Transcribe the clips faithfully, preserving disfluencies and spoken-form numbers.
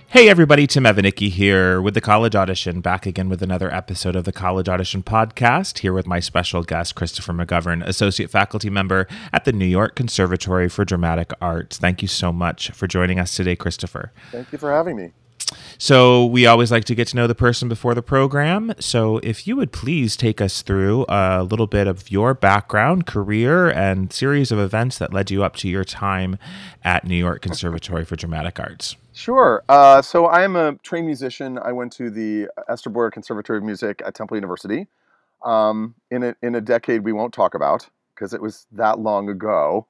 Hey everybody, Tim Evanicki here with the College Audition, back again with another episode of the College Audition podcast, here with my special guest, Christopher McGovern, Associate Faculty Member at the New York Conservatory for Dramatic Arts. Thank you so much for joining us today, Christopher. Thank you for having me. So we always like to get to know the person before the program. So if you would please take us through a little bit of your background, career, and series of events that led you up to your time at New York Conservatory for Dramatic Arts. Sure. Uh, so I am a trained musician. I went to the Esther Boyer Conservatory of Music at Temple University um, in, a, in a decade we won't talk about because it was that long ago.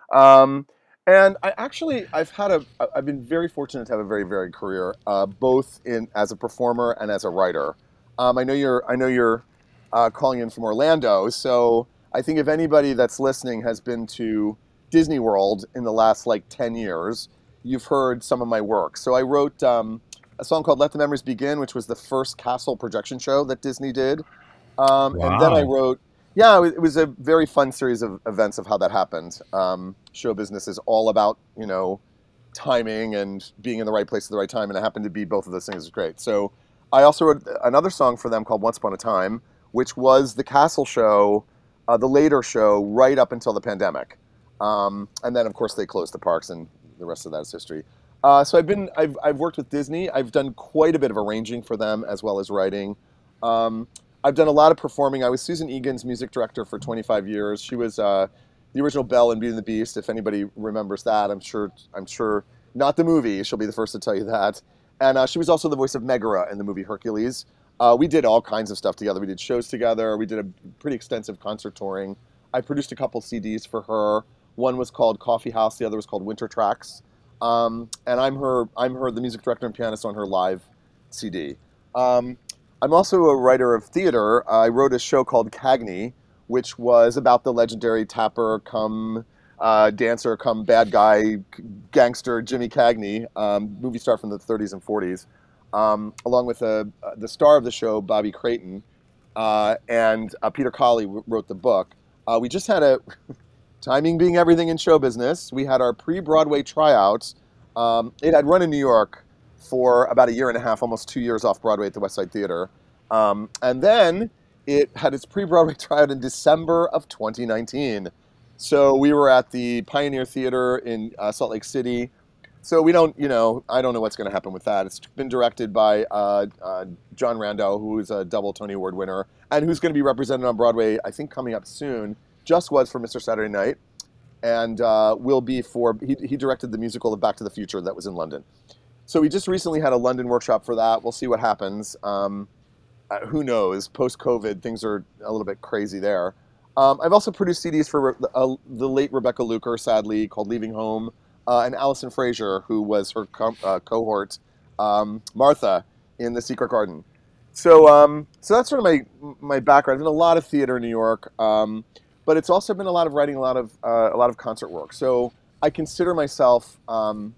Um, and I actually, I've had a, I've been very fortunate to have a very varied career, uh, both in as a performer and as a writer. Um, I know you're, I know you're uh, calling in from Orlando, so I think if anybody that's listening has been to Disney World in the last like ten years, you've heard some of my work. So I wrote um, a song called Let the Memories Begin, which was the first Castle projection show that Disney did. Um, and then I Wow. wrote, yeah, it was a very fun series of events of how that happened. Um, show business is all about, you know, timing and being in the right place at the right time. And it happened to be both of those things is great. So I also wrote another song for them called Once Upon a Time, which was the Castle show, uh, the later show, right up until the pandemic. Um, and then, of course, they closed the parks and the rest of that is history. Uh, so I've been I've I've worked with Disney. I've done quite a bit of arranging for them as well as writing. Um, I've done a lot of performing. I was Susan Egan's music director for twenty-five years. She was uh, the original Belle in Beauty and the Beast. If anybody remembers that, I'm sure I'm sure not the movie. She'll be the first to tell you that. And uh, she was also the voice of Megara in the movie Hercules. Uh, we did all kinds of stuff together. We did shows together. We did a pretty extensive concert touring. I produced a couple C Ds for her. One was called Coffee House. The other was called Winter Tracks. Um, and I'm her. I'm her, the music director and pianist on her live C D. Um, I'm also a writer of theater. I wrote a show called Cagney, which was about the legendary tapper come uh, dancer come bad guy gangster Jimmy Cagney, um, movie star from the thirties and forties, um, along with uh, the star of the show, Bobby Creighton, uh, and uh, Peter Colley w- wrote the book. Uh, we just had a timing being everything in show business. We had our pre-Broadway tryouts. Um, it had run in New York for about a year and a half, almost two years off Broadway at the West Side Theater. Um, and then it had its pre-Broadway tryout in December of twenty nineteen. So we were at the Pioneer Theater in uh, Salt Lake City. So we don't, you know, I don't know what's going to happen with that. It's been directed by uh, uh, John Rando, who is a double Tony Award winner, and who's going to be represented on Broadway, I think, coming up soon. Just was for Mister Saturday Night, and uh, will be for, he, he directed the musical of Back to the Future that was in London. So we just recently had a London workshop for that. We'll see what happens. Um, uh, who knows? Post-COVID, things are a little bit crazy there. Um, I've also produced C Ds for uh, the late Rebecca Luker, sadly, called Leaving Home, uh, and Allison Fraser, who was her co- uh, cohort, um, Martha, in The Secret Garden. So, um, so that's sort of my my background. I've done a lot of theater in New York, um, but it's also been a lot of writing, a lot of uh, a lot of concert work. So I consider myself. Um,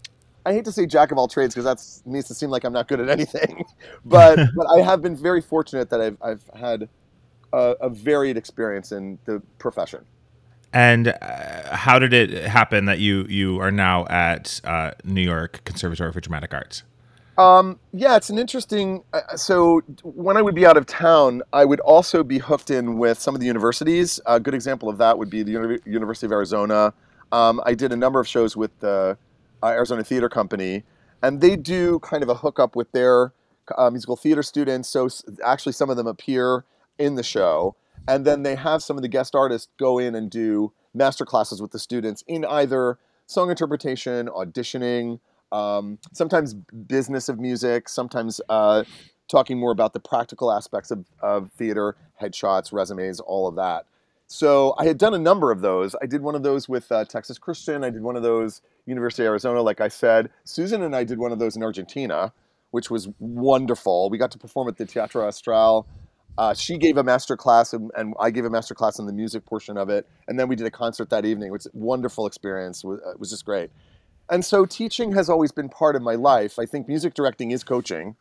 I hate to say jack of all trades because that needs to seem like I'm not good at anything, but but I have been very fortunate that I've I've had a, a varied experience in the profession. And uh, how did it happen that you you are now at uh, New York Conservatory for Dramatic Arts? Um, yeah, it's an interesting. Uh, so when I would be out of town, I would also be hooked in with some of the universities. A good example of that would be the Uni- University of Arizona. Um, I did a number of shows with the uh, Arizona Theater Company, and they do kind of a hookup with their uh, musical theater students. So s- actually, some of them appear in the show, and then they have some of the guest artists go in and do master classes with the students in either song interpretation, auditioning, um, sometimes business of music, sometimes uh, talking more about the practical aspects of, of theater, headshots, resumes, all of that. So I had done a number of those. I did one of those with uh, Texas Christian. I did one of those University of Arizona, like I said. Susan and I did one of those in Argentina, which was wonderful. We got to perform at the Teatro Astral. Uh, she gave a master class, and, and I gave a master class on the music portion of it. And then we did a concert that evening. It was a wonderful experience. It was, it was just great. And so teaching has always been part of my life. I think music directing is coaching.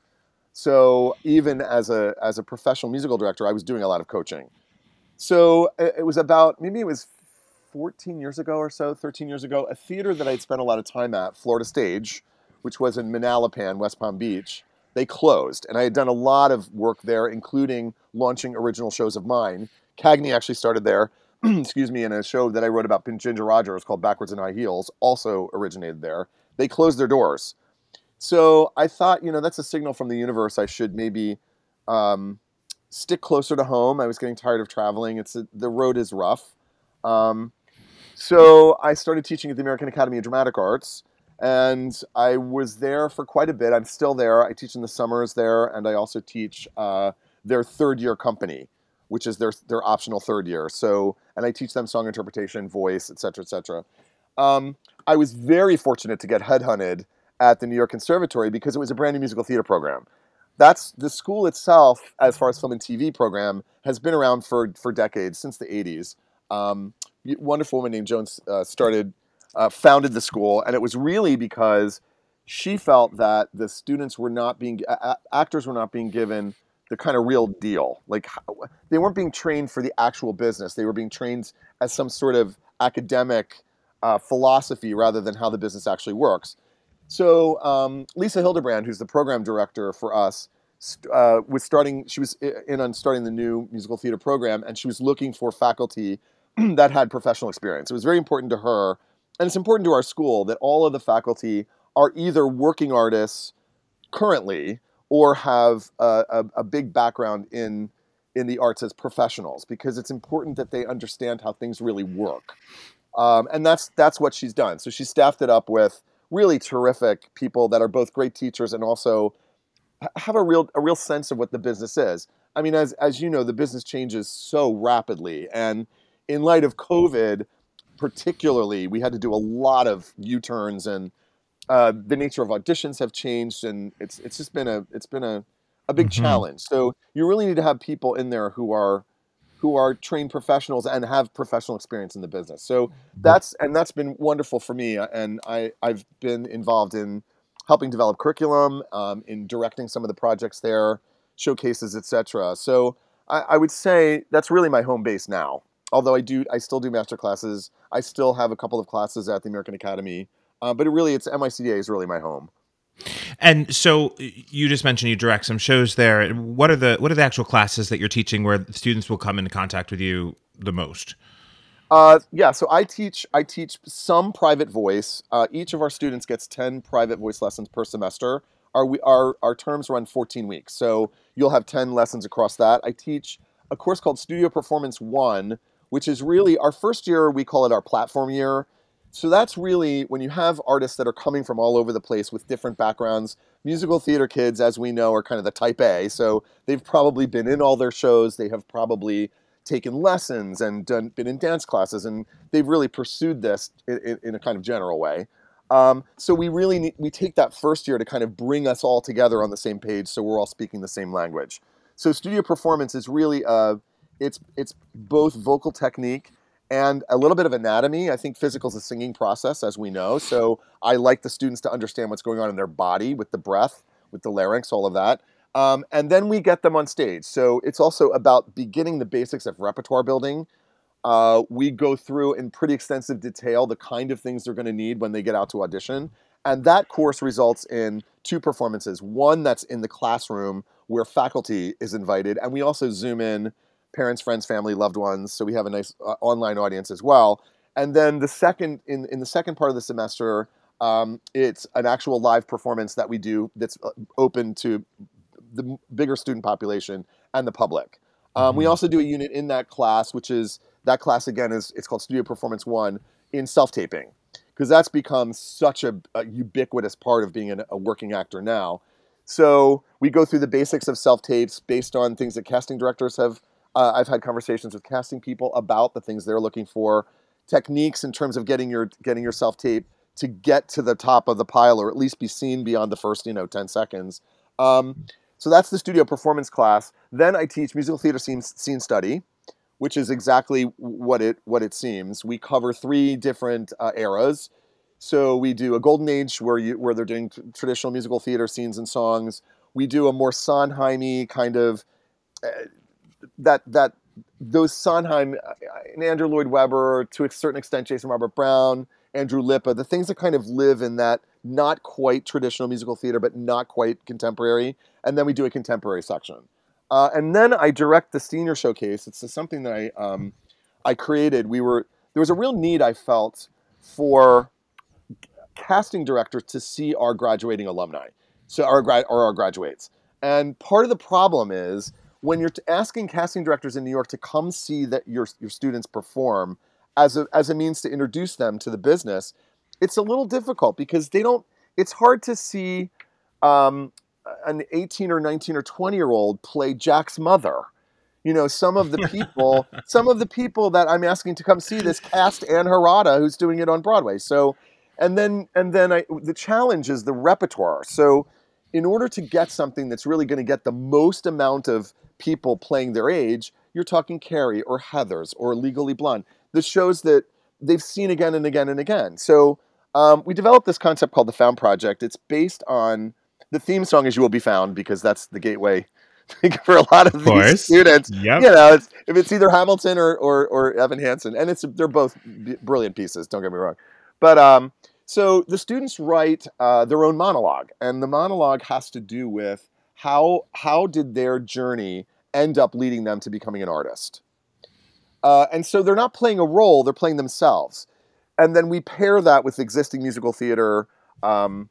So even as a as a professional musical director, I was doing a lot of coaching. So it it was about, maybe it was fourteen years ago or so, thirteen years ago, a theater that I'd spent a lot of time at, Florida Stage, which was in Manalapan, West Palm Beach, they closed. And I had done a lot of work there, including launching original shows of mine. Cagney actually started there, excuse me, in a show that I wrote about Ginger Rogers called Backwards in High Heels, also originated there. They closed their doors. So I thought, you know, that's a signal from the universe. I should maybe um, stick closer to home. I was getting tired of traveling. It's a, the road is rough. Um, so I started teaching at the American Academy of Dramatic Arts, and I was there for quite a bit. I'm still there. I teach in the summers there, and I also teach uh, their third year company, which is their their optional third year. So, and I teach them song interpretation, voice, et cetera, et cetera. Um, I was very fortunate to get headhunted at the New York Conservatory because it was a brand new musical theater program. That's the school itself, as far as film and T V program, has been around for for decades, since the eighties. Um, a wonderful woman named Joan uh, started, uh, founded the school, and it was really because she felt that the students were not being, uh, actors were not being given the kind of real deal. Like, they weren't being trained for the actual business. They were being trained as some sort of academic uh, philosophy rather than how the business actually works. So um, Lisa Hildebrand, who's the program director for us, uh, was starting. She was in on starting the new musical theater program, and she was looking for faculty that had professional experience. It was very important to her, and it's important to our school, that all of the faculty are either working artists currently or have a, a, a big background in in the arts as professionals, because it's important that they understand how things really work. Um, and that's that's what she's done. So she staffed it up with really terrific people that are both great teachers and also have a real a real sense of what the business is. I mean, as as you know, the business changes so rapidly, and in light of COVID, particularly, we had to do a lot of U-turns, and uh, the nature of auditions have changed, and it's it's just been a it's been a a big Mm-hmm. challenge. So you really need to have people in there who are who are trained professionals and have professional experience in the business. So that's and that's been wonderful for me, and I I've been involved in helping develop curriculum, um, in directing some of the projects there, showcases, et cetera. So I, I would say that's really my home base now. Although I do, I still do master classes. I still have a couple of classes at the American Academy, uh, but it really, it's M I C D A is really my home. And so you just mentioned you direct some shows there. What are the what are the actual classes that you're teaching where students will come into contact with you the most? Uh, yeah, so I teach I teach some private voice. Uh, each of our students gets ten private voice lessons per semester. Our we our our terms run fourteen weeks, so you'll have ten lessons across that. I teach a course called Studio Performance One, which is really our first year. We call it our platform year. So that's really when you have artists that are coming from all over the place with different backgrounds. Musical theater kids, as we know, are kind of the type A. So they've probably been in all their shows. They have probably taken lessons and done, been in dance classes, and they've really pursued this in, in, in a kind of general way. Um, so we really need, we take that first year to kind of bring us all together on the same page, so we're all speaking the same language. So studio performance is really uh, it's it's both vocal technique and a little bit of anatomy. I think physical is a singing process, as we know. So I like the students to understand what's going on in their body with the breath, with the larynx, all of that. Um, and then we get them on stage. So it's also about beginning the basics of repertoire building. Uh, we go through in pretty extensive detail the kind of things they're going to need when they get out to audition. And that course results in two performances. One that's in the classroom where faculty is invited. And we also zoom in parents, friends, family, loved ones. So we have a nice uh, online audience as well. And then the second, in, in the second part of the semester, um, it's an actual live performance that we do that's open to the bigger student population and the public. Um, mm-hmm. We also do a unit in that class, which is, that class again is, it's called Studio Performance One, in self-taping, because that's become such a, a ubiquitous part of being an, a working actor now. So we go through the basics of self-tapes based on things that casting directors have, uh, I've had conversations with casting people about the things they're looking for, techniques in terms of getting your, getting your self-tape to get to the top of the pile, or at least be seen beyond the first, you know, ten seconds. Um, So that's the studio performance class. Then I teach musical theater scene, scene study, which is exactly what it what it seems. We cover three different uh, eras. So we do a golden age where you where they're doing t- traditional musical theater scenes and songs. We do a more Sondheim-y kind of uh, that that those Sondheim uh, and Andrew Lloyd Webber, to a certain extent Jason Robert Brown, Andrew Lippa, the things that kind of live in that not quite traditional musical theater, but not quite contemporary. And then we do a contemporary section. Uh, and then I direct the senior showcase. It's something that I um, I created. We were there was a real need I felt for casting directors to see our graduating alumni, so our grad or our graduates. And part of the problem is when you're asking casting directors in New York to come see that your your students perform as a as a means to introduce them to the business, it's a little difficult because they don't. It's hard to see um, an eighteen or nineteen or twenty year old play Jack's mother. You know, some of the people, some of the people that I'm asking to come see this cast Anne Harada, who's doing it on Broadway. So, and then and then I, the challenge is the repertoire. So, in order to get something that's really going to get the most amount of people playing their age, you're talking Carrie or Heathers or Legally Blonde, the shows that they've seen again and again and again. So, um, we developed this concept called the Found Project. It's based on the theme song is "You Will Be Found" because that's the gateway for a lot of, of these course. students. Yep. You know, it's, if it's either Hamilton or, or or Evan Hansen, and it's they're both b- brilliant pieces. Don't get me wrong, but um, so the students write uh, their own monologue, and the monologue has to do with how how did their journey end up leading them to becoming an artist. Uh, and so they're not playing a role; they're playing themselves. And then we pair that with existing musical theater um,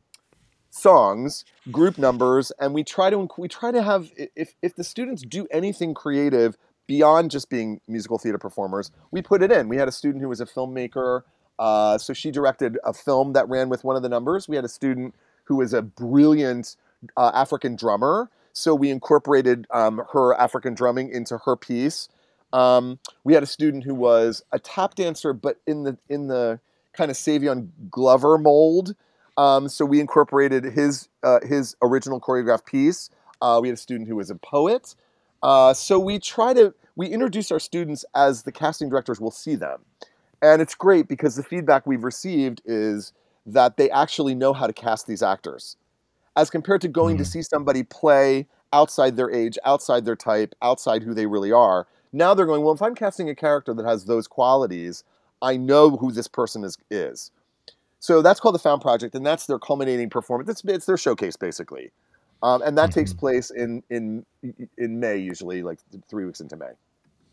songs, group numbers, and we try to we try to have if if the students do anything creative beyond just being musical theater performers, we put it in. We had a student who was a filmmaker, uh, so she directed a film that ran with one of the numbers. We had a student who was a brilliant uh, African drummer, so we incorporated um, her African drumming into her piece. Um, we had a student who was a tap dancer, but in the in the kind of Savion Glover mold. Um, so we incorporated his uh, his original choreographed piece. Uh, we had a student who was a poet. Uh, so we try to we introduce our students as the casting directors will see them, and it's great because the feedback we've received is that they actually know how to cast these actors, as compared to going mm-hmm. to see somebody play outside their age, outside their type, outside who they really are. Now they're going, well, if I'm casting a character that has those qualities, I know who this person is. is. So that's called the Found Project, and that's their culminating performance. It's, it's their showcase, basically. Um, and that mm-hmm. takes place in, in in May, usually, like three weeks into May.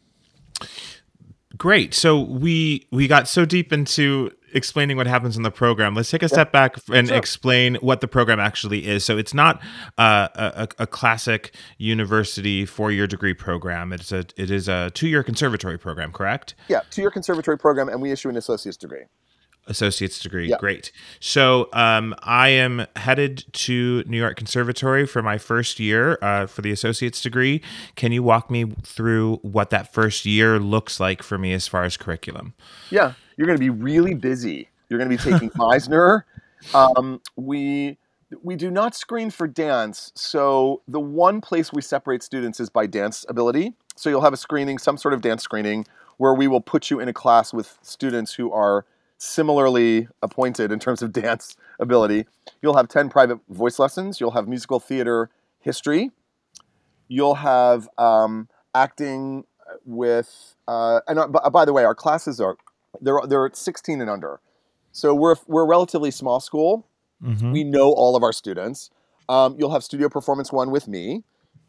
Great. So we we got so deep into explaining what happens in the program. Let's take a step yeah. back and sure. explain what the program actually is. So it's not uh, a, a classic university four-year degree program. It's a it is a two-year conservatory program, correct? Yeah, two-year conservatory program, and we issue an associate's degree. Associate's degree. Yeah. Great. So um, I am headed to New York Conservatory for my first year uh, for the associate's degree. Can you walk me through what that first year looks like for me as far as curriculum? Yeah, you're going to be really busy. You're going to be taking Meisner. Um, we we do not screen for dance. So the one place we separate students is by dance ability. So you'll have a screening, some sort of dance screening, where we will put you in a class with students who are similarly appointed in terms of dance ability. You'll have ten private voice lessons. You'll have musical theater history. You'll have um, acting with, uh, and uh, by the way, our classes are, they're, they're sixteen and under. So we're, we're a relatively small school. Mm-hmm. We know all of our students. Um, you'll have studio performance one with me.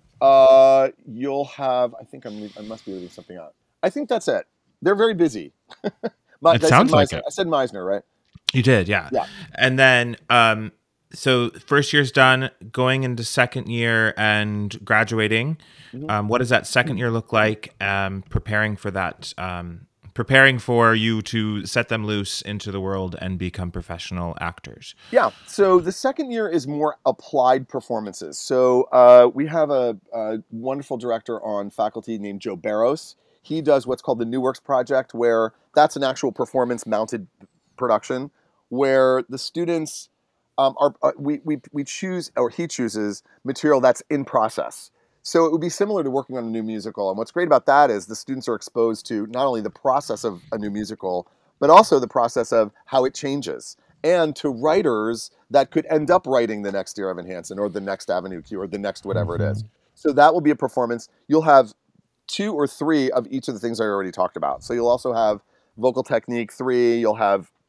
Uh, you'll have, I think I'm, I must be leaving something out. I think that's it. They're very busy. My, it sounds like Meisner. it. I said Meisner, right? You did, yeah. Yeah. And then, um, so first year's done, going into second year and graduating. Mm-hmm. Um, what does that second year look like? Um, preparing for that, um, preparing for you to set them loose into the world and become professional actors. Yeah. So the second year is more applied performances. So uh, we have a, a wonderful director on faculty named Joe Barros. He does what's called the New Works Project, where that's an actual performance-mounted production, where the students um, are uh, we we we choose or he chooses material that's in process. So it would be similar to working on a new musical. And what's great about that is the students are exposed to not only the process of a new musical, but also the process of how it changes, and to writers that could end up writing the next Dear Evan Hansen or the next Avenue Q or the next whatever mm-hmm. it is. So that will be a performance. You'll have two or three of each of the things I already talked about. So you'll also have vocal technique three, you'll have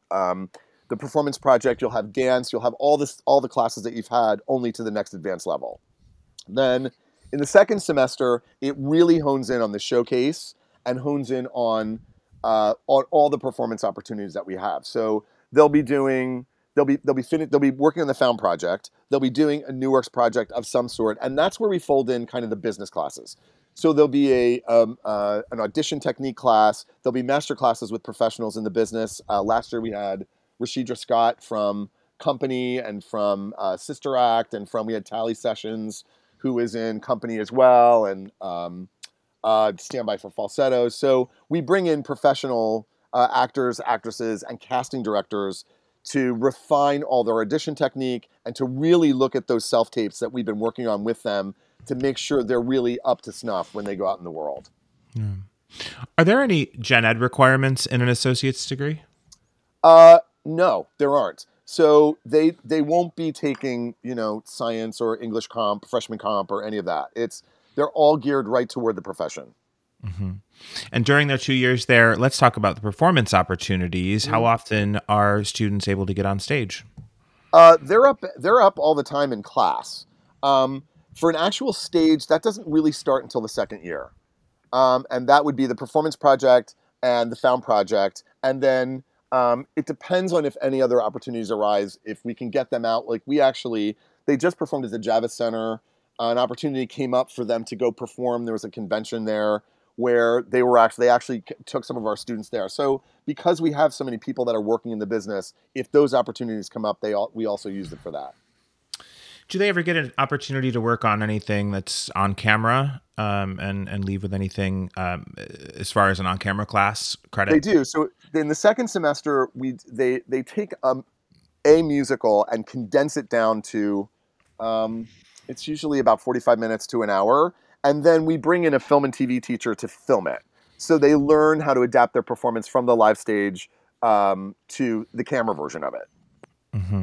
um, the performance project, you'll have dance, you'll have all this, all the classes that you've had, only to the next advanced level. Then in the second semester, it really hones in on the showcase and hones in on uh, on all the performance opportunities that we have. So they'll be doing, they'll be they'll be fin- they'll be working on the Found project. They'll be doing a New Works project of some sort, and that's where we fold in kind of the business classes. So there'll be a um, uh, an audition technique class. There'll be master classes with professionals in the business. Uh, last year we had Rashidra Scott from Company and from uh, Sister Act, and from we had Tally Sessions, who is in Company as well, and um, uh, Stand By for Falsetto. So we bring in professional uh, actors, actresses, and casting directors to refine all their audition technique and to really look at those self-tapes that we've been working on with them to make sure they're really up to snuff when they go out in the world. Yeah. Are there any gen ed requirements in an associate's degree? Uh, no, there aren't. So they they won't be taking, you know, science or English comp, freshman comp, or any of that. It's they're all geared right toward the profession. Mm-hmm. And during their two years there, let's talk about the performance opportunities. Mm-hmm. How often are students able to get on stage? Uh, they're up they're up all the time in class. Um, for an actual stage, that doesn't really start until the second year, um, and that would be the performance project and the Found project, and then. Um, it depends on if any other opportunities arise, if we can get them out. Like we actually, they just performed at the Javits Center. Uh, an opportunity came up for them to go perform. There was a convention there where they were actually, they actually took some of our students there. So because we have so many people that are working in the business, if those opportunities come up, they all, we also use it for that. Do they ever get an opportunity to work on anything that's on camera um, and, and leave with anything um, as far as an on-camera class credit? They do. So in the second semester, we they they take um, a musical and condense it down to, um, it's usually about forty-five minutes to an hour. And then we bring in a film and T V teacher to film it. So they learn how to adapt their performance from the live stage um, to the camera version of it. Mm-hmm.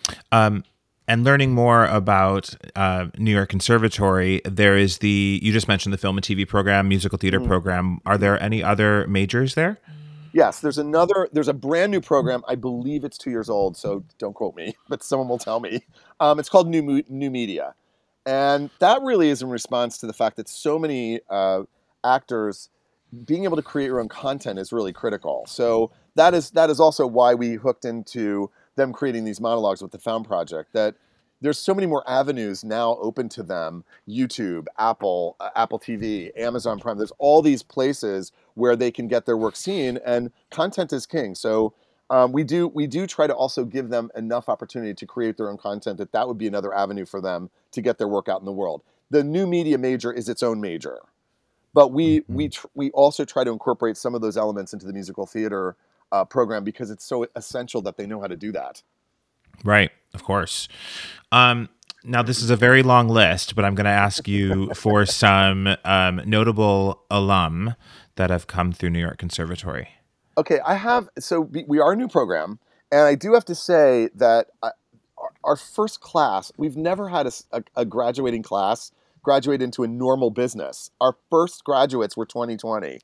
Um, And learning more about uh, New York Conservatory, there is the, you just mentioned the film and T V program, musical theater mm. program. Are there any other majors there? Yes, there's another, there's a brand new program. I believe it's two years old, so don't quote me, but someone will tell me. Um, it's called New, New Media. And that really is in response to the fact that so many uh, actors, being able to create your own content is really critical. So that is that is also why we hooked into them creating these monologues with the Found project, that there's so many more avenues now open to them. YouTube, Apple, uh, Apple T V, Amazon Prime, there's all these places where they can get their work seen, and content is king. So um, we do we do try to also give them enough opportunity to create their own content that that would be another avenue for them to get their work out in the world. The New Media major is its own major. But we mm-hmm. we tr- we also try to incorporate some of those elements into the musical theater uh, program because it's so essential that they know how to do that. Right, of course. Um, now, this is a very long list, but I'm going to ask you for some um, notable alum that have come through New York Conservatory. Okay, I have. So we are a new program, and I do have to say that I, our, our first class, we've never had a, a, a graduating class graduate into a normal business. Our first graduates were twenty twenty.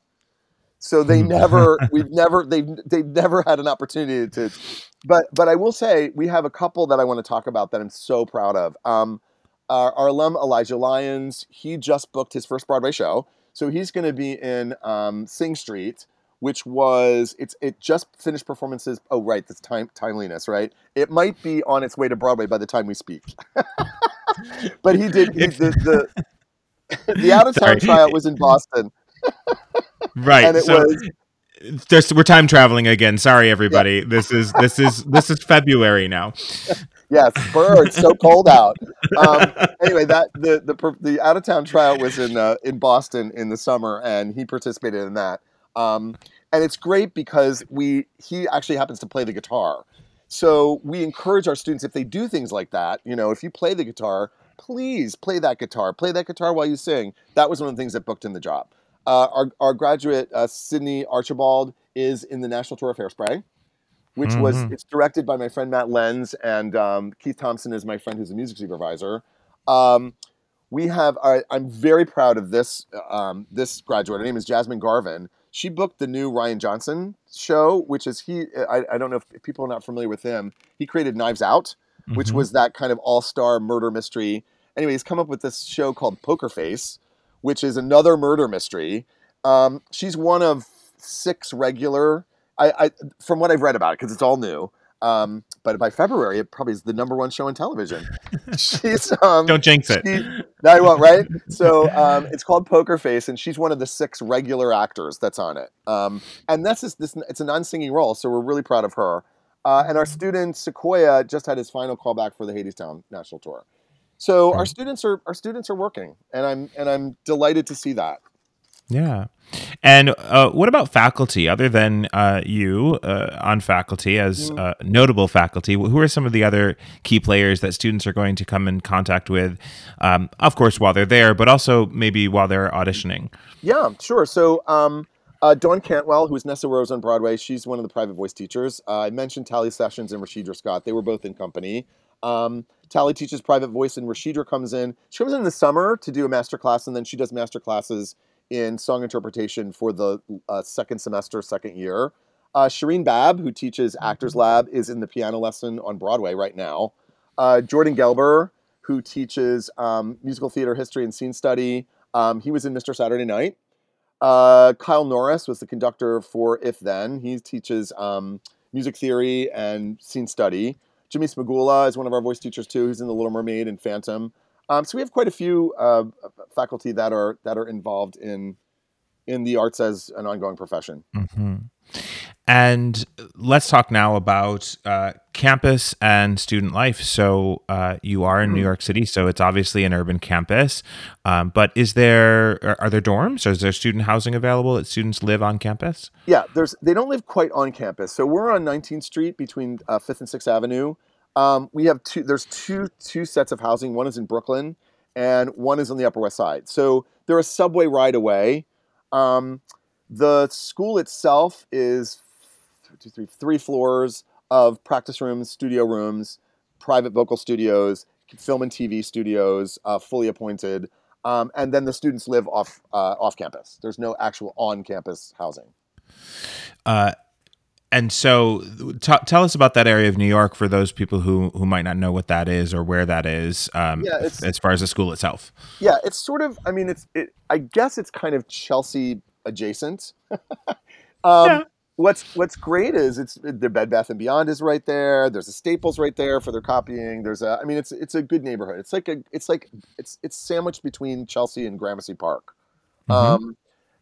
So they never, we've never, they've, they've never had an opportunity to, but, but I will say we have a couple that I want to talk about that I'm so proud of. Um, our, our alum, Elijah Lyons, he just booked his first Broadway show. So he's going to be in um, Sing Street, which was, it's it just finished performances. Oh, right, that's time, timeliness, right? It might be on its way to Broadway by the time we speak. But he did, he, the, the, the out-of-town tryout was in Boston. Right. And it so was, just, we're time traveling again. Sorry, everybody. Yeah. This is this is this is February now. Yes, Burr, it's so cold out. Um, anyway, that the the the out of town tryout was in uh, in Boston in the summer, and he participated in that. Um, and it's great because we he actually happens to play the guitar, so we encourage our students, if they do things like that, you know, if you play the guitar, please play that guitar, play that guitar while you sing. That was one of the things that booked in the job. Uh, our, our graduate, uh, Sydney Archibald, is in the National Tour of Hairspray, which mm-hmm. was, it's directed by my friend Matt Lenz, and um, Keith Thompson is my friend who's a music supervisor. Um, we have, uh, I'm very proud of this, um, this graduate. Her name is Jasmine Garvin. she booked the new Rian Johnson show, which is he. I, I don't know if people are not familiar with him. He created Knives Out, which Mm-hmm. was that kind of all-star murder mystery. Anyway, he's come up with this show called Poker Face, which is another murder mystery. Um, she's one of six regular. I, I from what I've read about it, because it's all new. Um, but by February, it probably is the number one show on television. She's um, Don't jinx it. she, no, I won't, right? So um, it's called Poker Face, and she's one of the six regular actors that's on it. Um, and that's just, this. It's a non-singing role, so we're really proud of her. Uh, and our student Sequoia just had his final callback for the Hadestown National Tour. So our Right. students are our students are working, and I'm and I'm delighted to see that. Yeah. And uh, what about faculty, other than uh, you uh, on faculty as Mm, uh, notable faculty? Who are some of the other key players that students are going to come in contact with, um, of course, while they're there, but also maybe while they're auditioning? Yeah, sure. So um, uh, Dawn Cantwell, who's Nessa Rose on Broadway, she's one of the private voice teachers. Uh, I mentioned Tally Sessions and Rashidra Scott. They were both in company. Um, Tally teaches private voice, and Rashidra comes in. She comes in the summer to do a master class, and then she does master classes in song interpretation for the uh, second semester, second year. Uh, Shireen Babb, who teaches Actors Lab, is in the piano lesson on Broadway right now. Uh, Jordan Gelber, who teaches um, musical theater history and scene study, um, he was in Mister Saturday Night. Uh, Kyle Norris was the conductor for If Then. He teaches um, music theory and scene study. Jimmy Smagula is one of our voice teachers too. He's in The Little Mermaid and Phantom. Um, so we have quite a few uh, faculty that are that are involved in in the arts as an ongoing profession. hmm And let's talk now about uh, campus and student life. So uh, you are in New York City, so it's obviously an urban campus. Um, but is there are, are there dorms? Or is there student housing available that students live on campus? Yeah, there's they don't live quite on campus. So we're on nineteenth Street between uh, fifth and sixth Avenue. Um, we have two. There's two two sets of housing. One is in Brooklyn, and one is on the Upper West Side. So they're a subway ride away. Um, the school itself is two, three, three floors of practice rooms, studio rooms, private vocal studios, film and T V studios, uh, fully appointed. Um, and then the students live off uh, off campus. There's no actual on campus housing. Uh, and so, t- tell us about that area of New York for those people who who might not know what that is or where that is, um, Yeah, f- it's as far as the school itself. yeah, it's sort of. I mean, it's. It, I guess it's kind of Chelsea adjacent. um, Yeah. what's What's great is it's the Bed Bath and Beyond is right there. There's a Staples right there for their copying. There's a. I mean, it's it's a good neighborhood. It's like a. It's like it's it's sandwiched between Chelsea and Gramercy Park. hmm Um,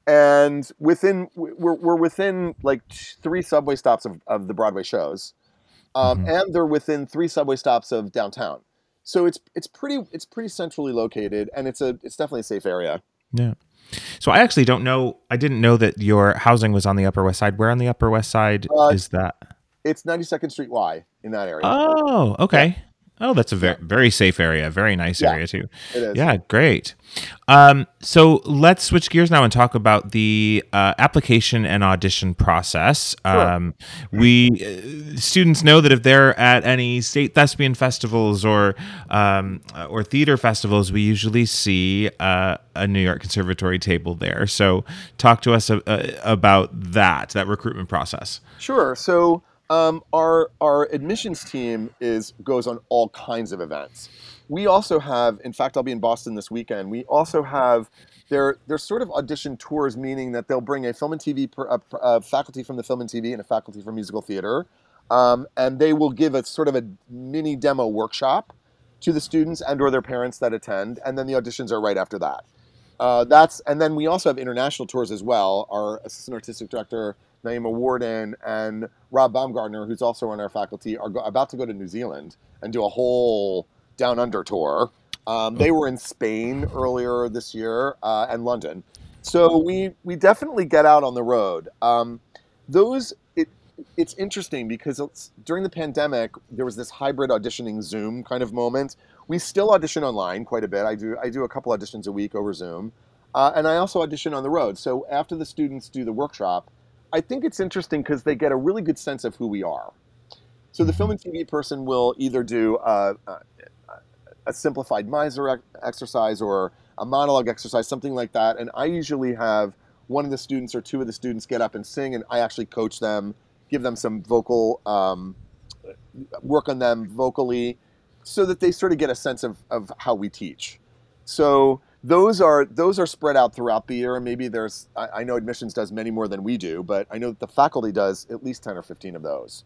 and within we're we're within like three subway stops of, of the Broadway shows. Um, hmm and they're within three subway stops of downtown. So it's it's pretty it's pretty centrally located, and it's a it's definitely a safe area. Yeah. So I actually don't know. I didn't know that your housing was on the Upper West Side. Where on the Upper West Side Uh, is that? it's ninety-second Street Y in that area. Oh, Yeah, okay. Oh, that's a yeah, very very safe area. Very nice yeah. area too. It is. Yeah, great. Um, so let's switch gears now and talk about the uh, application and audition process. Sure. Um, we uh, students know that if they're at any state thespian festivals or um, uh, or theater festivals, we usually see uh, a New York Conservatory table there. So talk to us uh, uh, about that that recruitment process. Sure. So um, our our admissions team is goes on all kinds of events. We also have, in fact, I'll be in Boston this weekend. We also have they're they're sort of audition tours, meaning that they'll bring a film and T V per, a, a faculty from the film and T V and a faculty from musical theater, um, and they will give a sort of a mini demo workshop to the students and or their parents that attend, and then the auditions are right after that. Uh, that's and then we also have international tours as well. Our assistant artistic director Naima Warden and Rob Baumgartner, who's also on our faculty, are go- about to go to New Zealand and do a whole down under tour. Um, they were in Spain earlier this year uh, and London, so we we definitely get out on the road. Um, those it it's interesting because it's, during the pandemic there was this hybrid auditioning Zoom kind of moment. We still audition online quite a bit. I do I do a couple auditions a week over Zoom, uh, and I also audition on the road. So after the students do the workshop, I think it's interesting because they get a really good sense of who we are. So the film Mhm. and T V person will either do a, a, a simplified miser exercise or a monologue exercise, something like that. And I usually have one of the students or two of the students get up and sing, and I actually coach them, give them some vocal, um, work on them vocally, so that they sort of get a sense of, of how we teach. So those are those are spread out throughout the year, and maybe there's, I, I know admissions does many more than we do, but I know that the faculty does at least ten or fifteen of those.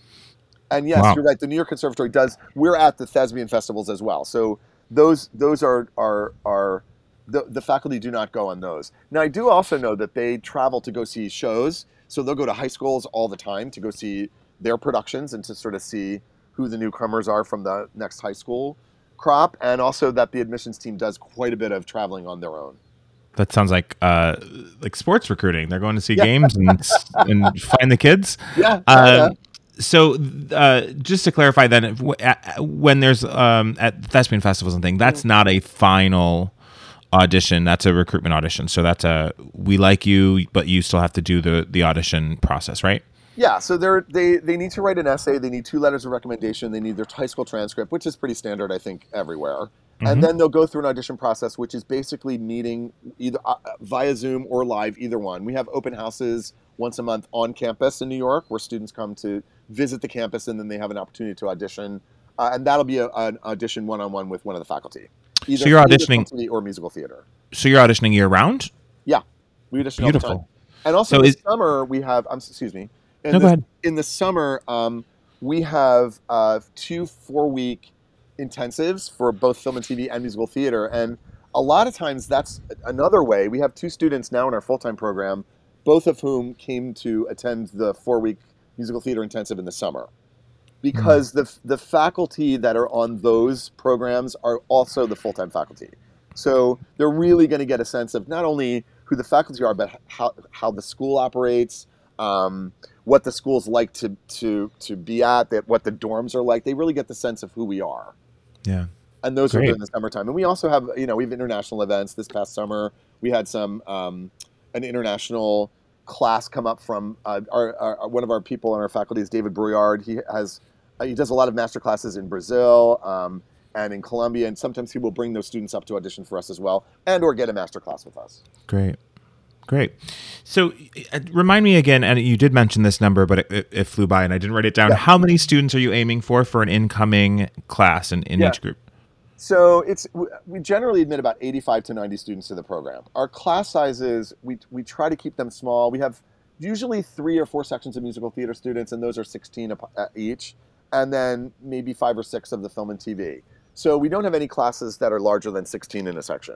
And yes, Wow. you're right. The New York Conservatory does. We're at the thespian festivals as well. So those those are are are the the faculty do not go on those. Now I do also know that they travel to go see shows. So they'll go to high schools all the time to go see their productions and to sort of see who the newcomers are from the next high school crop, and also that the admissions team does quite a bit of traveling on their own. That sounds like uh, like sports recruiting. They're going to see Yeah. games and and find the kids. Yeah. Um, so uh, just to clarify, then, if, at, when there's um, at thespian festivals and things, that's not a final audition. That's a recruitment audition. So that's a we like you, but you still have to do the the audition process, right? Yeah, so they're, they they need to write an essay. They need two letters of recommendation. They need their high school transcript, which is pretty standard, I think, everywhere. Mhm. And then they'll go through an audition process, which is basically meeting either uh, via Zoom or live, either one. We have open houses once a month on campus in New York, where students come to visit the campus, and then they have an opportunity to audition. Uh, and that'll be a, an audition one-on-one with one of the faculty. Either, So you're either auditioning- film, T V or musical theater. So you're auditioning year round. Yeah, we audition all the time. Beautiful. And also So in the is- summer we have. Um, excuse me. In No, the, go ahead. In the summer, um, we have uh, two four-week intensives for both film and T V and musical theater, and a lot of times that's another way. We have two students now in our full-time program, both of whom came to attend the four-week musical theater intensive in the summer, because the the faculty that are on those programs are also the full-time faculty. So they're really going to get a sense of not only who the faculty are, but how how the school operates, um, what the school's like to to to be at, that what the dorms are like. They really get the sense of who we are. Yeah. And those Great. are during the summertime. And we also have, you know, we have international events. This past summer, we had some um, an international class come up from uh, our, our one of our people on our faculty is David Brouillard. He has uh, he does a lot of master classes in Brazil um, and in Colombia, and sometimes he will bring those students up to audition for us as well, and or get a master class with us. Great. Great. So uh, remind me again, and you did mention this number, but it, it, it flew by and I didn't write it down. Yeah. How many students are you aiming for for an incoming class in, in Yeah. each group? So it's we generally admit about eighty-five to ninety students to the program. Our class sizes, we we try to keep them small. We have usually three or four sections of musical theater students, and those are sixteen each, and then maybe five or six of the film and T V. So we don't have any classes that are larger than sixteen in a section.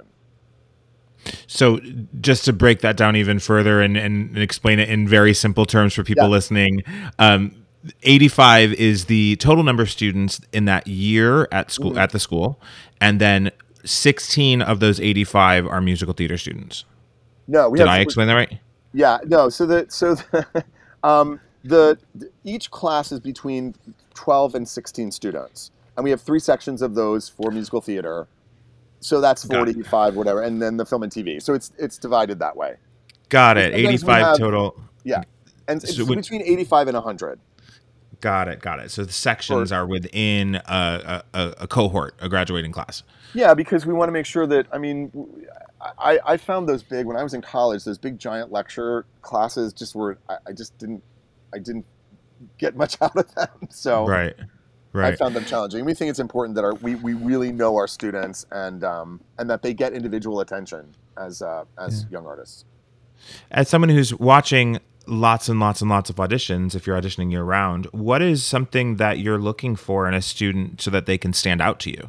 So just to break that down even further and, and, and explain it in very simple terms for people Yeah. listening, um, eighty-five is the total number of students in that year at school, Mhm. at the school. And then sixteen of those eighty-five are musical theater students. No, we Did have I explain that right? Yeah, no. So the so the, um, the, the each class is between twelve and sixteen students, and we have three sections of those for musical theater. So that's Got it. forty-five, whatever, and then the film and T V. So it's it's divided that way. Got it. Sometimes we eighty-five have- total. Yeah, and it's So when- between eighty-five and one hundred. Got it. Got it. So the sections Or- are within a, a, a cohort, a graduating class. Yeah, because we want to make sure that, I mean, w- I, I found those big, when I was in college, those big giant lecture classes just were, I, I just didn't, I didn't get much out of them. So Right. I Right. found them challenging. We think it's important that our, we, we really know our students and um, and that they get individual attention as uh, as young artists. As someone who's watching lots and lots and lots of auditions, if you're auditioning year round, what is something that you're looking for in a student so that they can stand out to you?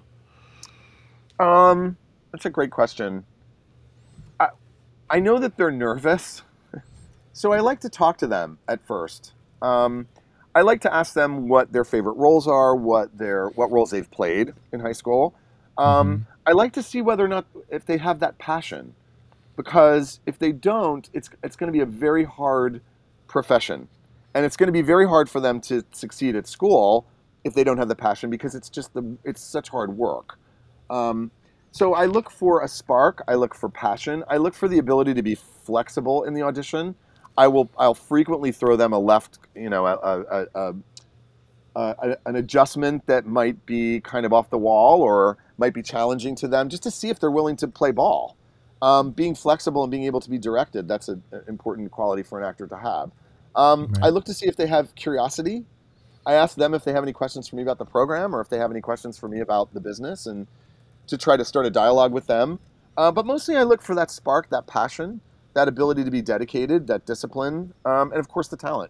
Um, that's a great question. I, I know that they're nervous, so I like to talk to them at first. Um, I like to ask them what their favorite roles are, what their what roles they've played in high school. Um, Mhm. I like to see whether or not if they have that passion, because if they don't, it's it's going to be a very hard profession, and it's going to be very hard for them to succeed at school if they don't have the passion, because it's just the it's such hard work. Um, so I look for a spark. I look for passion. I look for the ability to be flexible in the audition. I will. I'll frequently throw them a left, you know, a, a, a, a, an adjustment that might be kind of off the wall or might be challenging to them, just to see if they're willing to play ball. Um, being flexible and being able to be directed, that's an important quality for an actor to have. Um, I Right. look to see if they have curiosity. I ask them if they have any questions for me about the program or if they have any questions for me about the business, and to try to start a dialogue with them. Uh, but mostly I look for that spark, that passion, that ability to be dedicated, that discipline, um, and of course the talent.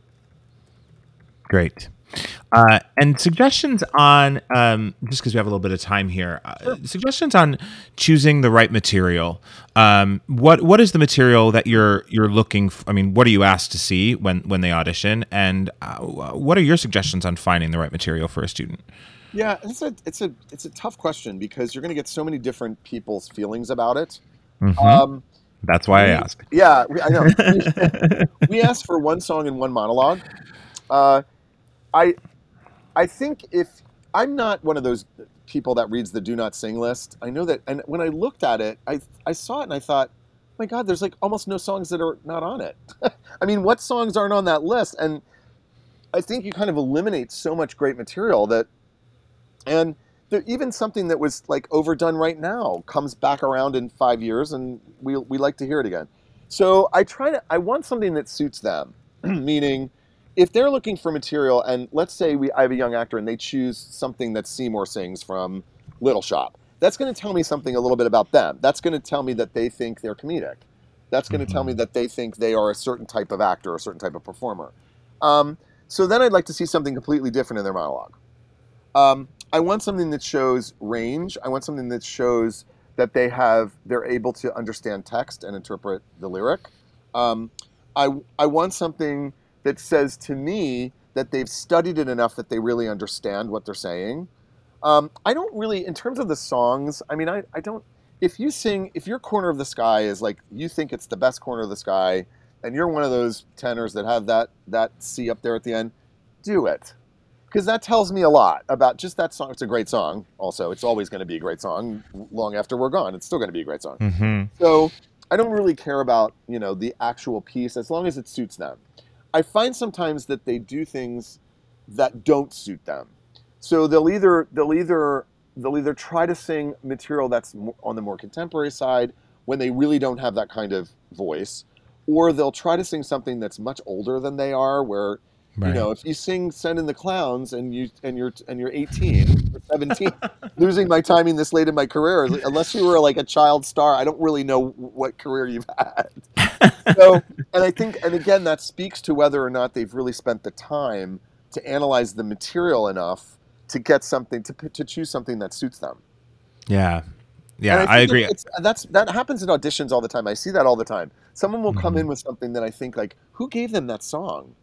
Great. Uh, and suggestions on, um, just because we have a little bit of time here, uh, Sure. suggestions on choosing the right material. Um, what what is the material that you're you're looking? f- I mean, what are you asked to see when when they audition, and uh, what are your suggestions on finding the right material for a student? Yeah, it's a it's a it's a tough question because you're going to get so many different people's feelings about it. Hmm. Um, That's why I we ask. yeah, we, I know. We, we asked for one song and one monologue. Uh, I I think if I'm not one of those people that reads the do not sing list, I know that, and when I looked at it, I I saw it and I thought, oh my God, there's like almost no songs that are not on it. I mean, what songs aren't on that list? And I think you kind of eliminate so much great material that, and there, even something that was like overdone right now comes back around in five years, and we we like to hear it again. So I try to I want something that suits them, meaning if they're looking for material, and let's say we I have a young actor and they choose something that Seymour sings from Little Shop, that's going to tell me something a little bit about them. That's going to tell me that they think they're comedic. That's going to tell me Hmm. that they think they are a certain type of actor, a certain type of performer. Um, so then I'd like to see something completely different in their monologue. Um, I want something that shows range. I want something that shows that they have they're able to understand text and interpret the lyric. Um, I I want something that says to me that they've studied it enough that they really understand what they're saying. Um, I don't really, in terms of the songs. I mean, I, I don't. If you sing, if your corner of the sky is like you think it's the best corner of the sky, and you're one of those tenors that have that that C up there at the end, do it, because that tells me a lot about just that song. It's a great song. Also, it's always going to be a great song long after we're gone. It's still going to be a great song. Hmm. So I don't really care about you know the actual piece as long as it suits them. I find sometimes that they do things that don't suit them. So they'll either they'll either they'll either try to sing material that's on the more contemporary side when they really don't have that kind of voice, or they'll try to sing something that's much older than they are, where you Right. know if you sing "Send in the Clowns" and you and you're and you're eighteen or seventeen, losing my timing this late in my career, unless you were like a child star, I don't really know what career you've had. So, and I think, and again, that speaks to whether or not they've really spent the time to analyze the material enough to get something to to choose something that suits them. Yeah. And Yeah, I I think it, agree. it's that's that happens in auditions all the time. I see that all the time. Someone will come Hmm. in with something that I think like, who gave them that song?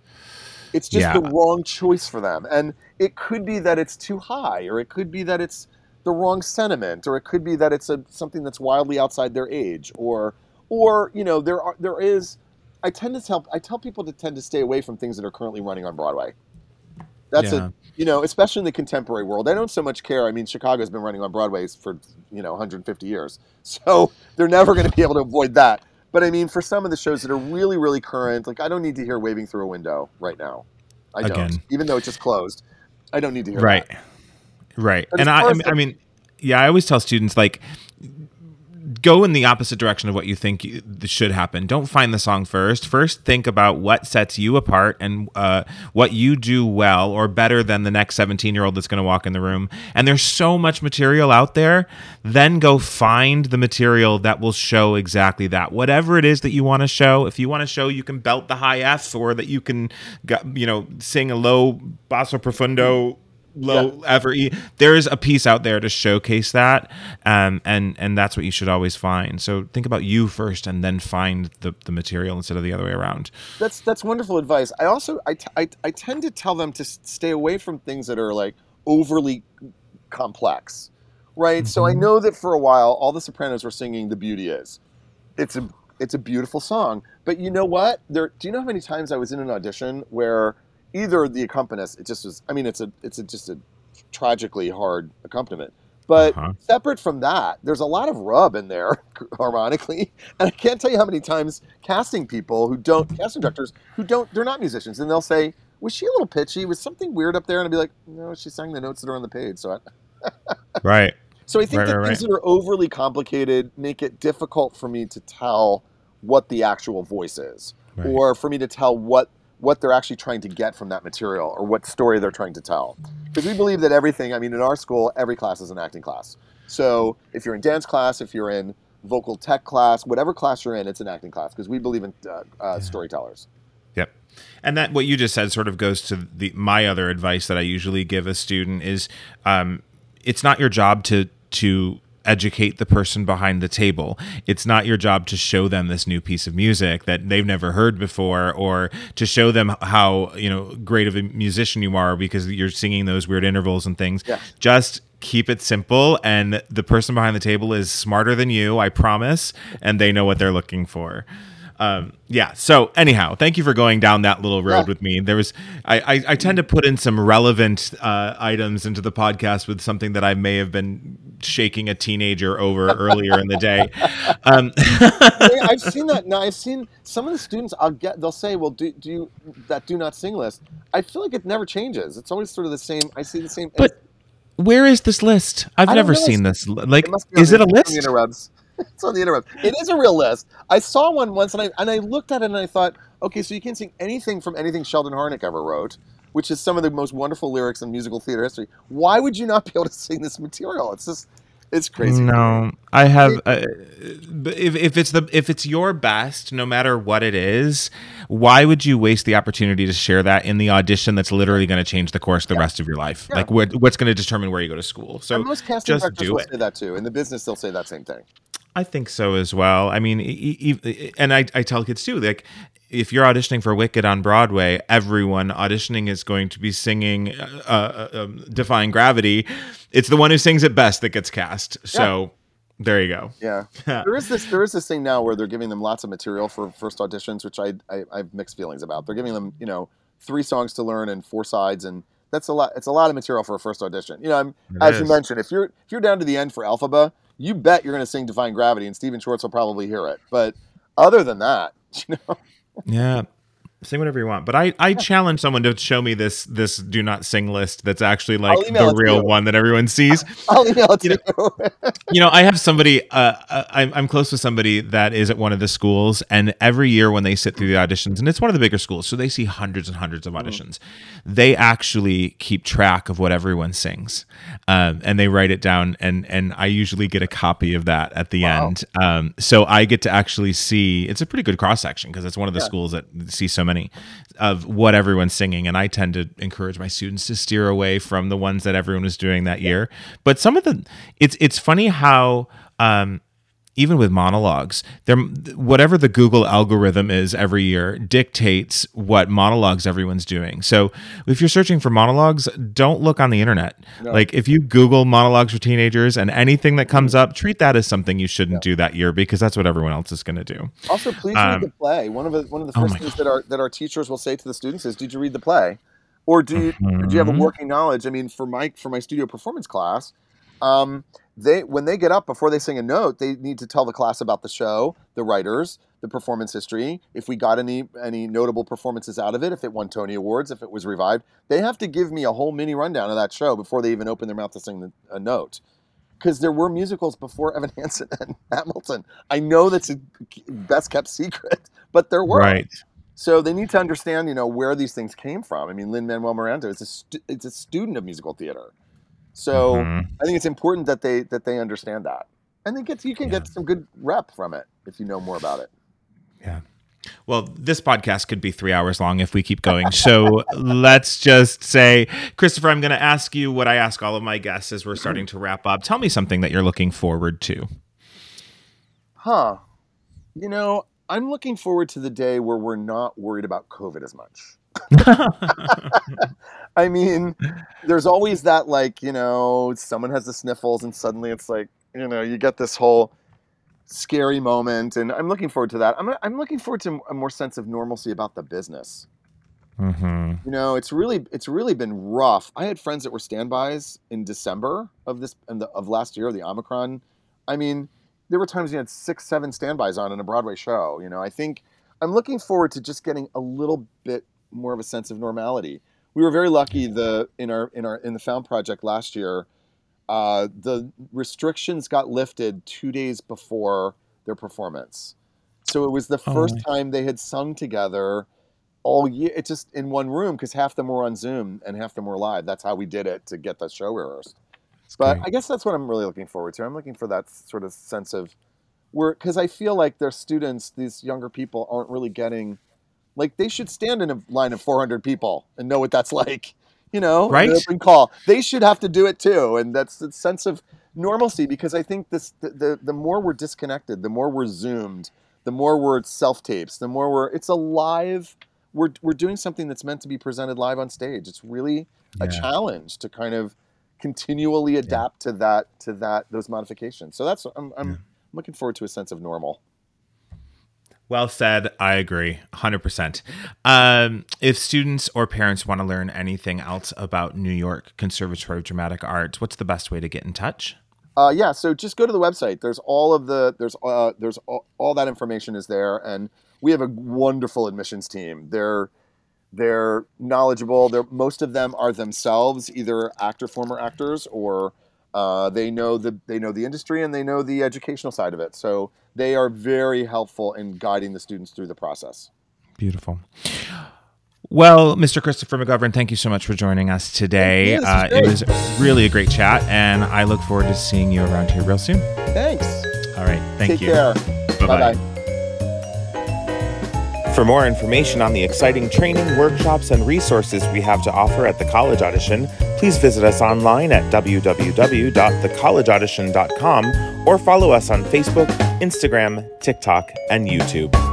It's just Yeah. the wrong choice for them, and it could be that it's too high, or it could be that it's the wrong sentiment, or it could be that it's a something that's wildly outside their age, or or you know there are there is. I tend to tell I tell people to tend to stay away from things that are currently running on Broadway. That's a Yeah. you know especially in the contemporary world. I don't so much care. I mean, Chicago's been running on Broadways for you know one hundred fifty years, so they're never going to be able to avoid that. But I mean, for some of the shows that are really, really current, like I don't need to hear "Waving Through a Window" right now. I don't, Again. even though it just closed. I don't need to hear that. Right. Right. But as And I, far I as mean, the I mean, yeah, I always tell students like go in the opposite direction of what you think you, should happen. Don't find the song first. First, think about what sets you apart and uh, what you do well or better than the next seventeen year old that's going to walk in the room. And there's so much material out there. Then go find the material that will show exactly that. Whatever it is that you want to show. If you want to show you can belt the high F or that you can, you know, sing a low basso profundo yeah, low ever e there's a piece out there to showcase that, um and and that's what you should always find. So think about you first and then find the the material instead of the other way around. that's that's wonderful advice. I also I, t- I, I tend to tell them to s- stay away from things that are like overly complex, right? So I Hmm. know that for a while, all the Sopranos were singing "The Beauty Is." It's a it's a beautiful song, but you know what? There, do you know how many times I was in an audition where either the accompanist, it just was. I mean, it's a it's a, just a tragically hard accompaniment. But Uh-huh. separate from that, there's a lot of rub in there, harmonically, and I can't tell you how many times casting people who don't casting directors who don't they're not musicians, and they'll say, "Was she a little pitchy? Was something weird up there?" And I'd be like, "No, she sang the notes that are on the page." So I, Right. So I think Right, that right, things right. that are overly complicated make it difficult for me to tell what the actual voice is, Right. or for me to tell what what they're actually trying to get from that material, or what story they're trying to tell. Because we believe that everything, I mean, in our school, every class is an acting class. So if you're in dance class, if you're in vocal tech class, whatever class you're in, it's an acting class, because we believe in uh, uh, Yeah. storytellers. Yep. And that what you just said sort of goes to the my other advice that I usually give a student is um, it's not your job to to educate the person behind the table. It's not your job to show them this new piece of music that they've never heard before, or to show them how, you know, great of a musician you are because you're singing those weird intervals and things. Yeah. Just keep it simple, and the person behind the table is smarter than you, I promise, and they know what they're looking for. Um, yeah. So anyhow, thank you for going down that little road Yeah. with me. There was, I, I, I tend to put in some relevant uh, items into the podcast with something that I may have been shaking a teenager over earlier in the day. Um, Yeah, I've seen that. Now I've seen some of the students. I'll get. They'll say, "Well, do do you that do not sing list?" I feel like it never changes. It's always sort of the same. I see the same. And it's, but where is this list? I've I don't never know. It's, seen this. it Like, must be on is the, it a it's on the list? interwebs. It's on the interwebs. It is a real list. I saw one once, and I and I looked at it, and I thought, okay, so you can't sing anything from anything Sheldon Harnick ever wrote, which is some of the most wonderful lyrics in musical theater history. Why would you not be able to sing this material? It's just, it's crazy to me. No, I have. It, Uh, if if it's the if it's your best, no matter what it is, why would you waste the opportunity to share that in the audition that's literally going to change the course of the yeah, rest of your life? yeah. Like what what's going to determine where you go to school? And So most casting just directors do will it. say that too. In the business, they'll say that same thing. I think so as well. I mean, e- e- e- and I, I tell kids too, like, if you're auditioning for Wicked on Broadway, everyone auditioning is going to be singing uh, uh, um, Defying Gravity. It's the one who sings it best that gets cast. Yeah. So there you go. Yeah, there is this there is this thing now where they're giving them lots of material for first auditions, which I, I I have mixed feelings about. They're giving them, you know, three songs to learn and four sides, and that's a lot. It's a lot of material for a first audition. You know, I'm, It as you is. mentioned, if you're if you're down to the end for Elphaba, you bet you're going to sing Defying Gravity, and Stephen Schwartz will probably hear it. But other than that, you know, Yeah. Sing whatever you want. But I, I challenge someone to show me this this do not sing list that's actually like I'll email the it to real you. one that everyone sees. I'll email it You to know, you. you know, I have somebody, uh, uh, I'm, I'm close with somebody that is at one of the schools, and every year when they sit through the auditions, and it's one of the bigger schools, so they see hundreds and hundreds of auditions, they actually keep track of what everyone sings, um, and they write it down, and and I usually get a copy of that at the Wow. end, um, so I get to actually see. It's a pretty good cross section because it's one of the Yeah. schools that see so many of what everyone's singing, and I tend to encourage my students to steer away from the ones that everyone was doing that year. But some of the, it's it's funny how um, even with monologues, there whatever the Google algorithm is every year dictates what monologues everyone's doing. So if you're searching for monologues, don't look on the internet. No. Like if you Google monologues for teenagers and anything that comes up, treat that as something you shouldn't Yeah. do that year because that's what everyone else is going to do. Also, please Um, read the play. One of the one of the oh first my things that our that our teachers will say to the students is, "Did you read the play, or do you or do you have a Mhm. working knowledge?" I mean, for my for my studio performance class, um, they when they get up before they sing a note, they need to tell the class about the show, the writers, the performance history. If we got any any notable performances out of it, if it won Tony Awards, if it was revived, they have to give me a whole mini rundown of that show before they even open their mouth to sing the, a note. Because there were musicals before Evan Hansen and Hamilton. I know that's a best kept secret, but there were. Right. So they need to understand, you know, where these things came from. I mean, Lin-Manuel Miranda is a stu- it's a student of musical theater. So Mhm. I think it's important that they that they understand that, and they get you can Yeah. get some good rep from it if you know more about it. Yeah. Well, this podcast could be three hours long if we keep going. So let's just say, Christopher, I'm going to ask you what I ask all of my guests as we're starting to wrap up. Tell me something that you're looking forward to. Huh? You know, I'm looking forward to the day where we're not worried about COVID as much. I mean, there's always that, like, you know, someone has the sniffles and suddenly it's like, you know, you get this whole scary moment, and I'm looking forward to that. I'm I'm looking forward to a more sense of normalcy about the business. Mm-hmm. You know, it's really it's really been rough. I had friends that were standbys in December of this and the, of last year, the Omicron. I mean, there were times you had six, seven standbys on in a Broadway show. You know, I think I'm looking forward to just getting a little bit more of a sense of normality. We were very lucky the in our in our in the Found Project last year. uh, the restrictions got lifted two days before their performance. So it was the first Oh. time they had sung together all year. It's just in one room because half them were on Zoom and half them were live. That's how we did it to get the show rehearsed. That's But great. I guess that's what I'm really looking forward to. I'm looking for that sort of sense of where, because I feel like their students, these younger people, aren't really getting, like, they should stand in a line of four hundred people and know what that's like, you know, Right? an open call. They should have to do it too. And that's the sense of normalcy, because I think this, the, the, the more we're disconnected, the more we're Zoomed, the more we're self-tapes, the more we're, it's a live, we're, we're doing something that's meant to be presented live on stage. It's really a Yeah. challenge to kind of continually adapt to that, to that, those modifications. So that's, I'm, I'm Yeah. looking forward to a sense of normal. Well said. I agree. one hundred percent. Um, if students or parents want to learn anything else about New York Conservatory of Dramatic Arts, what's the best way to get in touch? Uh, yeah, so just go to the website. There's all of the there's uh, there's all, all that information is there, and we have a wonderful admissions team. They're they're knowledgeable. They're most of them are themselves either actor, former actors, or uh, they know the they know the industry and they know the educational side of it. So they are very helpful in guiding the students through the process. Beautiful. Well, Mister Christopher McGovern, thank you so much for joining us today. Thank you. Uh, This was it was really a great chat, and I look forward to seeing you around here real soon. Thanks. All right. Thank Take you. care. Bye-bye. Bye-bye. For more information on the exciting training, workshops, and resources we have to offer at the College Audition, please visit us online at w w w dot the college audition dot com or follow us on Facebook, Instagram, TikTok, and YouTube.